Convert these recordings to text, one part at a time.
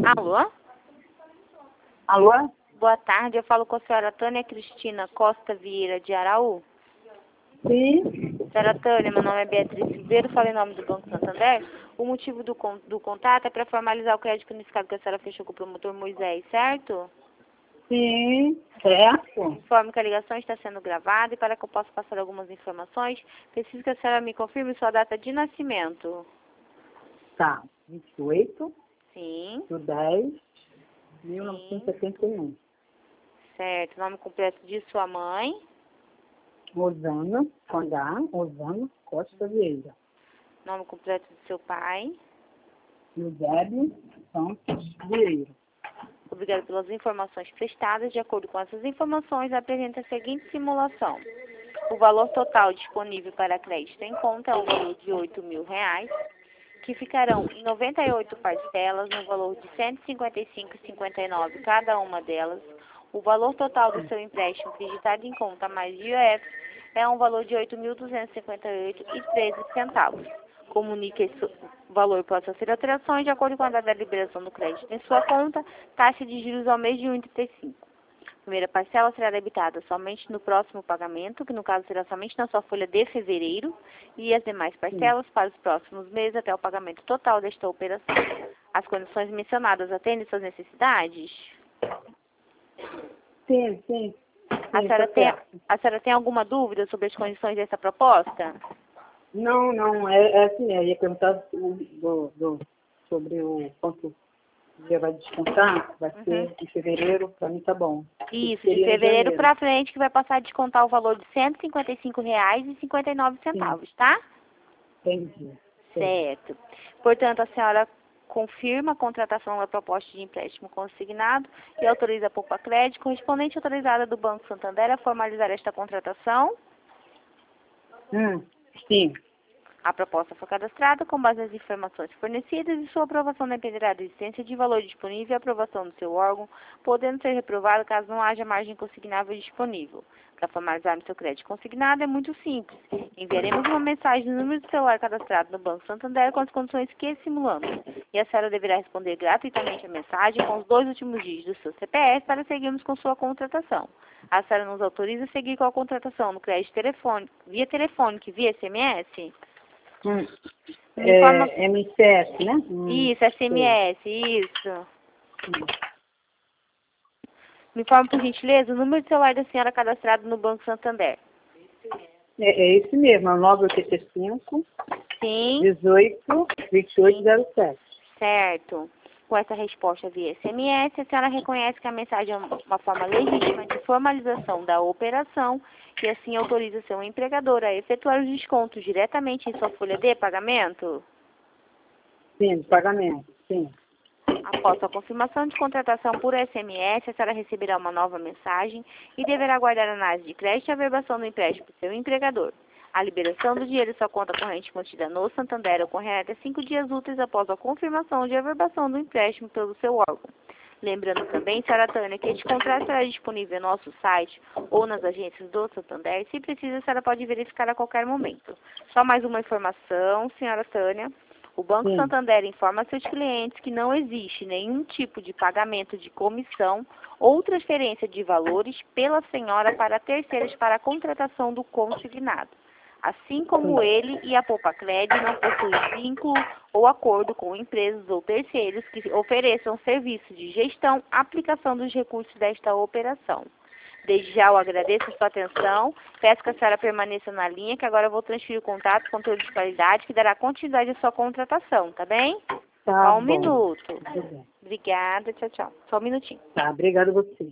Alô? Alô? Boa tarde, eu falo com a senhora Tânia Cristina Costa Vieira de Araú. Sim. Senhora Tânia, meu nome é Beatriz Ribeiro, falo em nome do Banco Santander. O motivo do contato é para formalizar o crédito unificado que a senhora fechou com o promotor Moisés, certo? Sim, certo. Informe que a ligação está sendo gravada e para que eu possa passar algumas informações, preciso que a senhora me confirme sua data de nascimento. Tá. 28 Sim. de 10 de 1971. Certo. Nome completo de sua mãe. Osana, com H, Osana Costa Vieira. Nome completo de seu pai. Eusébio Santos Vieira. Obrigada pelas informações prestadas. De acordo com essas informações, apresenta a seguinte simulação. O valor total disponível para crédito em conta é o valor de R$8.000, que ficarão em 98 parcelas, no valor de R$ 155,59 cada uma delas. O valor total do seu empréstimo acreditado em conta mais IOF é um valor de R$ 8.258,13. Comunique esse valor possa ser alterações de acordo com a data da liberação do crédito em sua conta, taxa de juros ao mês de 1,35. A primeira parcela será debitada somente no próximo pagamento, que no caso será somente na sua folha de fevereiro, e as demais parcelas para os próximos meses até o pagamento total desta operação. As condições mencionadas atendem suas necessidades? Sim. A senhora tem alguma dúvida sobre as condições dessa proposta? Não, é assim, eu ia perguntar sobre o quanto dia vai descontar, vai ser em fevereiro, para mim tá bom. Isso, de Seria em fevereiro janeiro. para frente, que vai passar a descontar o valor de R$ 155,59, tá? Entendi. Certo. Portanto, a senhora confirma a contratação da proposta de empréstimo consignado e autoriza a Poupa Crédito, correspondente autorizada do Banco Santander, a formalizar esta contratação. Sim. A proposta foi cadastrada com base nas informações fornecidas e sua aprovação dependerá da existência de valor disponível e aprovação do seu órgão, podendo ser reprovada caso não haja margem consignável disponível. Para formalizar o seu crédito consignado é muito simples. Enviaremos uma mensagem no número de celular cadastrado no Banco Santander com as condições que simulamos. E a senhora deverá responder gratuitamente a mensagem com os 2 últimos dígitos do seu CPF para seguirmos com sua contratação. A senhora nos autoriza a seguir com a contratação no crédito telefônico, via telefônico e via SMS? MCS, né? Isso, SMS, isso. Me informe, por gentileza, o número de celular da senhora cadastrado no Banco Santander. É esse mesmo, é o 985 Sim. 18 2807. Certo. Com essa resposta via SMS, a senhora reconhece que a mensagem é uma forma legítima de formalização da operação e assim autoriza seu empregador a efetuar os descontos diretamente em sua folha de pagamento? Sim, pagamento, sim. Após a confirmação de contratação por SMS, a senhora receberá uma nova mensagem e deverá aguardar a análise de crédito e averbação do empréstimo do seu empregador. A liberação do dinheiro em sua conta corrente mantida no Santander ocorrerá até 5 dias úteis após a confirmação de averbação do empréstimo pelo seu órgão. Lembrando também, senhora Tânia, que este contrato estará disponível no nosso site ou nas agências do Santander. Se precisa, a senhora pode verificar a qualquer momento. Só mais uma informação, senhora Tânia. O Banco Santander informa a seus clientes que não existe nenhum tipo de pagamento de comissão ou transferência de valores pela senhora para terceiros para a contratação do consignado. Assim como ele e a Poupa Crédito não possuem vínculo ou acordo com empresas ou terceiros que ofereçam serviços de gestão, aplicação dos recursos desta operação. Desde já eu agradeço a sua atenção, peço que a senhora permaneça na linha, que agora eu vou transferir o contato com controle de qualidade, que dará continuidade à sua contratação, tá bem? Tá Só um bom. minuto. Tudo bem. Obrigada, tchau. Só um minutinho. Tá, obrigado a você.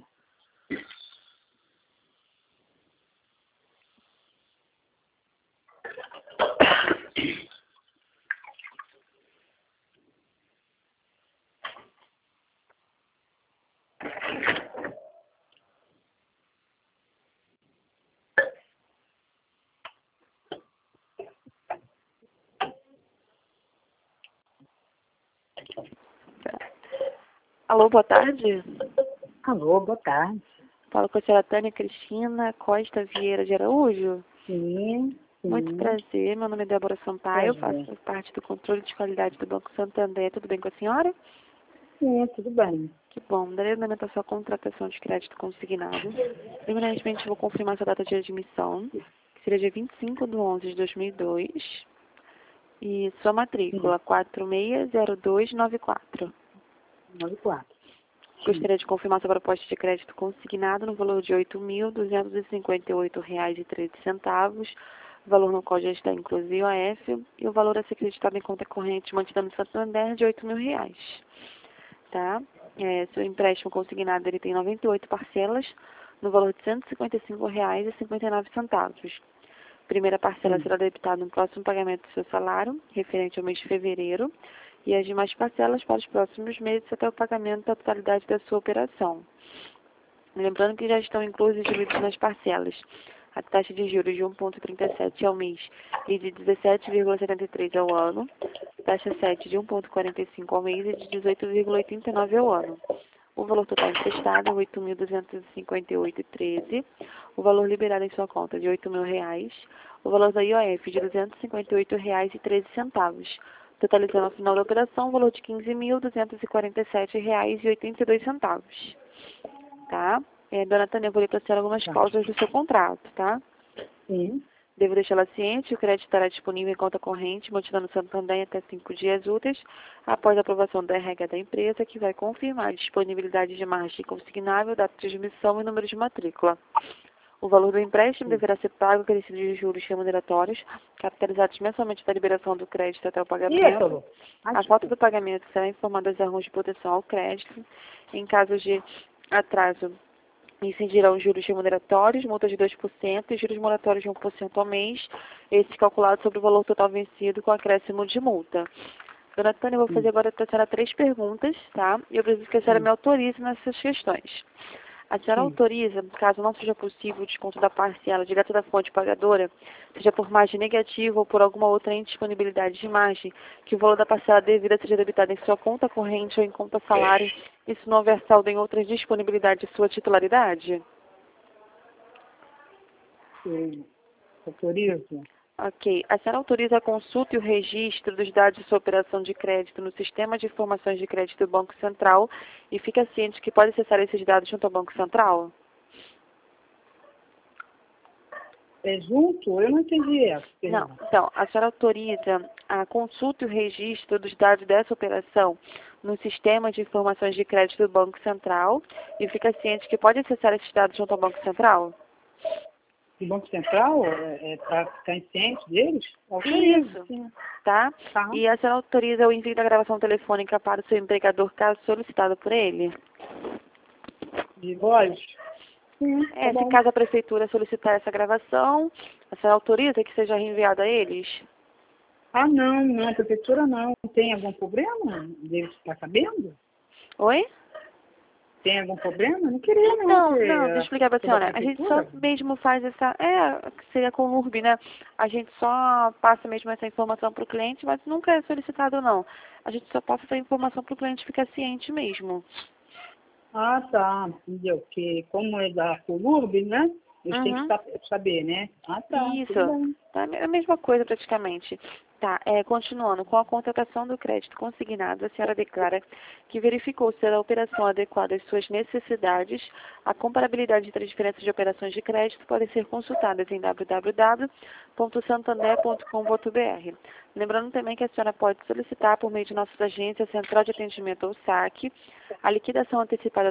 Alô, boa tarde. Alô, boa tarde. Falo com a senhora Tânia Cristina Costa Vieira de Araújo. Sim. Muito prazer, meu nome é Débora Sampaio, eu faço parte do controle de qualidade do Banco Santander. Tudo bem com a senhora? Sim, tudo bem. Que bom. Darei andamento à sua contratação de crédito consignado. Primeiramente, vou confirmar sua data de admissão, que seria dia 25/11/2002. E sua matrícula, 460294. 94. Gostaria de confirmar sua proposta de crédito consignado no valor de R$ 8.258,13, valor no qual já está incluso IOF, e o valor a ser acreditado em conta corrente mantida no Santander de R$ 8.000. Tá? Seu empréstimo consignado ele tem 98 parcelas, no valor de R$ 155,59. Primeira parcela será debitada no próximo pagamento do seu salário, referente ao mês de fevereiro, e as demais parcelas para os próximos meses até o pagamento da totalidade da sua operação. Lembrando que já estão inclusos e diluídos nas parcelas a taxa de juros de 1,37 ao mês e de 17,73 ao ano, taxa 7 de 1,45 ao mês e de 18,89 ao ano. O valor total emprestado é R$ 8.258,13, o valor liberado em sua conta de R$ 8.000, o valor da IOF de R$ 258,13, totalizando ao final da operação o valor de R$ 15.247,82. Tá? Dona Tânia, eu vou ler para a senhora algumas cláusulas do seu contrato, tá? Sim. Devo deixá-la ciente, o crédito estará disponível em conta corrente, mantida no Santander até 5 dias úteis, após a aprovação da RH da empresa, que vai confirmar a disponibilidade de margem consignável, data de admissão e número de matrícula. O valor do empréstimo deverá ser pago acrescido de juros remuneratórios, capitalizados mensalmente da liberação do crédito até o pagamento. A falta do pagamento será informada às órgãos de proteção ao crédito. Em caso de atraso, incidirão juros remuneratórios, multa de 2% e juros moratórios de 1% ao mês, esses calculados sobre o valor total vencido com acréscimo de multa. Dona Tânia, eu vou fazer agora para a senhora 3 perguntas, tá? E eu preciso que a senhora me autorize nessas questões. A senhora autoriza, caso não seja possível o desconto da parcela direto da fonte pagadora, seja por margem negativa ou por alguma outra indisponibilidade de margem, que o valor da parcela devida seja debitado em sua conta corrente ou em conta salário, isso não houver saldo em outras disponibilidades de sua titularidade? Sim. Autorizo. Ok. A senhora autoriza a consulta e o registro dos dados de sua operação de crédito no Sistema de Informações de Crédito do Banco Central e fica ciente que pode acessar esses dados junto ao Banco Central? É junto? Eu não entendi essa. Não. Então, a senhora autoriza a consulta e o registro dos dados dessa operação no Sistema de Informações de Crédito do Banco Central e fica ciente que pode acessar esses dados junto ao Banco Central? O Banco Central é para ficar ciente deles? Autorizo, Isso, sim. tá? Tá. E a senhora autoriza o envio da gravação telefônica para o seu empregador, caso solicitado por ele? De voz? Sim, tá Se bom. caso a prefeitura solicitar essa gravação, a senhora autoriza que seja reenviada a eles? Ah, não, a prefeitura não. Tem algum problema deles estar sabendo? Oi? Tem algum problema? Não queria, não. Não, Ter deixa eu explicar para a toda senhora. A gente só prefeitura. mesmo faz essa, seria com o URB, né? A gente só passa mesmo essa informação para o cliente, mas nunca é solicitado, não. A gente só passa essa informação para o cliente ficar ciente mesmo. Ah, tá. Entendeu? Porque como é da Colurb, né? Eles têm que saber, né? Ah, tá. Isso, Tudo bem. tá a mesma coisa praticamente. Tá, continuando, com a contratação do crédito consignado, a senhora declara que verificou ser a operação adequada às suas necessidades. A comparabilidade entre as diferenças de operações de crédito podem ser consultadas em www.santander.com.br. Lembrando também que a senhora pode solicitar por meio de nossas agências, Central de Atendimento ou SAC, a liquidação antecipada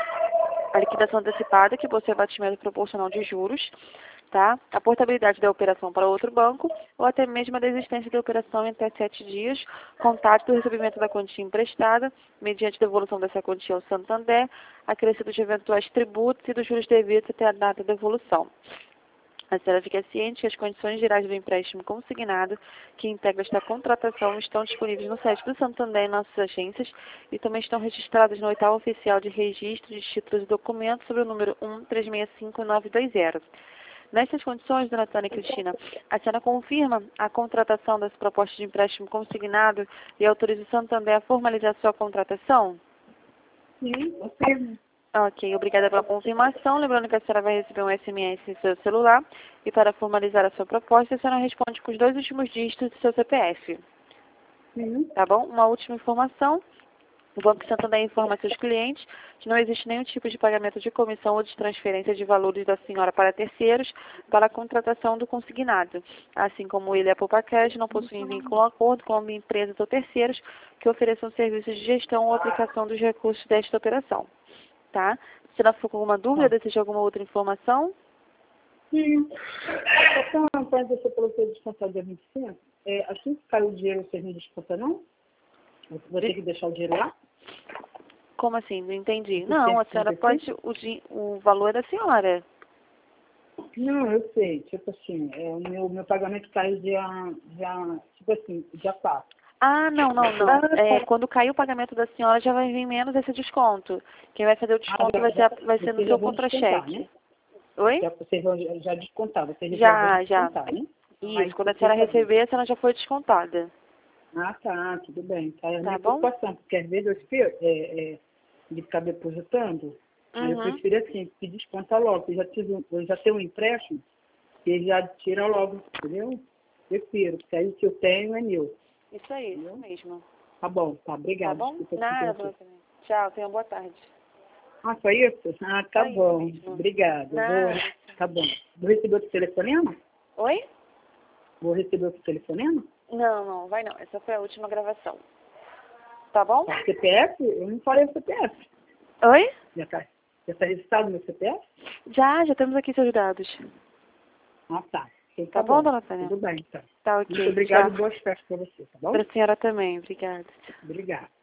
que possui abatimento proporcional de juros, tá? A portabilidade da operação para outro banco ou até mesmo a desistência da operação em até 7 dias, contato do recebimento da quantia emprestada, mediante devolução dessa quantia ao Santander, acrescido de eventuais tributos e dos juros devidos até a data da devolução. A senhora fica ciente que as condições gerais do empréstimo consignado que integra esta contratação estão disponíveis no site do Santander em nossas agências e também estão registradas no oitavo oficial de registro de títulos e documentos sobre o número 1365920. Nessas condições, dona Tânia Cristina, a senhora confirma a contratação dessa proposta de empréstimo consignado e autoriza o Santander a formalizar sua contratação? Sim, confirmo. Ok, obrigada pela confirmação. Lembrando que a senhora vai receber um SMS em seu celular e para formalizar a sua proposta, a senhora responde com os 2 últimos dígitos do seu CPF. Sim. Tá bom? Uma última informação. O Banco Santander informa a seus clientes que não existe nenhum tipo de pagamento de comissão ou de transferência de valores da senhora para terceiros para a contratação do consignado. Assim como ele e a PoupaCash não possuem vínculo ou acordo com empresas ou terceiros que ofereçam serviços de gestão ou aplicação dos recursos desta operação. Tá? Se ela ficou com alguma dúvida, deseja alguma outra informação? Sim. Então, quando você falou que ia descontar dia 25, assim que caiu o dinheiro, você não desconta, não? Você vai ter que deixar o dinheiro lá? Como assim? Não entendi. Não, a senhora pode... O valor é da senhora. Não, eu sei. Tipo assim, o meu pagamento caiu tipo assim, dia 4. Ah, não. Quando cair o pagamento da senhora, já vai vir menos esse desconto. Quem vai fazer o desconto vai ser no seu contra-cheque. Né? Oi? Vocês vão já descontar, Já. descontar, né? Isso, quando a senhora receber, a senhora já foi descontada. Ah, tá, tudo bem. Tá, é a minha bom? preocupação, porque às vezes eu espero de ficar depositando, aí eu prefiro assim, que desconta logo. Eu já tenho um empréstimo, que ele já tira logo, entendeu? Prefiro, porque aí o que eu tenho é meu. Isso aí, isso mesmo. Tá bom, tá, obrigada. Tá bom? Nada, dona Fernanda. Tchau, tenha uma boa tarde. Ah, foi isso? Ah, tá Foi bom, isso mesmo. obrigada. Nada. Tá bom. Vou receber outro telefonema? Oi? Vou receber outro telefonema? Não, vai não. Essa foi a última gravação. Tá bom? Tá, CPF? Eu não falei o CPF. Oi? Já tá registrado meu CPF? Já temos aqui seus dados. Ah, tá. Então, Tá bom, dona Fernanda? Tudo bem, então. Tá ok. Muito obrigada e Tchau. boas festas para você, tá bom? Para a senhora também. Obrigada. Obrigada.